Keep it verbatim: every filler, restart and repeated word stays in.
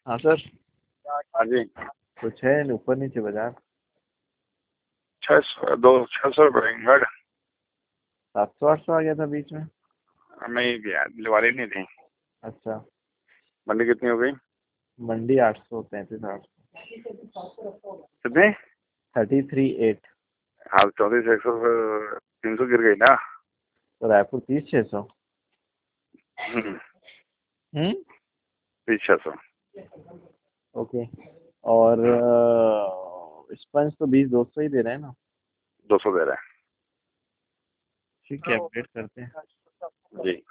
हाँ सर। हाँ जी। कुछ है ऊपर नीचे बाजार। छः सौ दो छः सौ रुपये हेड। सात सौ आठ सौ आ गया था बीच में। नहीं यार दिवाली नहीं थी। अच्छा। मंडी कितनी हो गई? मंडी आठ सौ पैंतीस आठ कितने? Thirty three eight. हाँ चौंतीस एक सौ तीन सौ गिर गई ना। तो रायपुर तीस छः सौ। हम्म, हम्म। तीस छः सौ। ओके। और स्पंज तो बीस दो सौ ही दे रहे हैं ना। दो सौ दे रहे हैं। ठीक है अपडेट करते हैं। जी।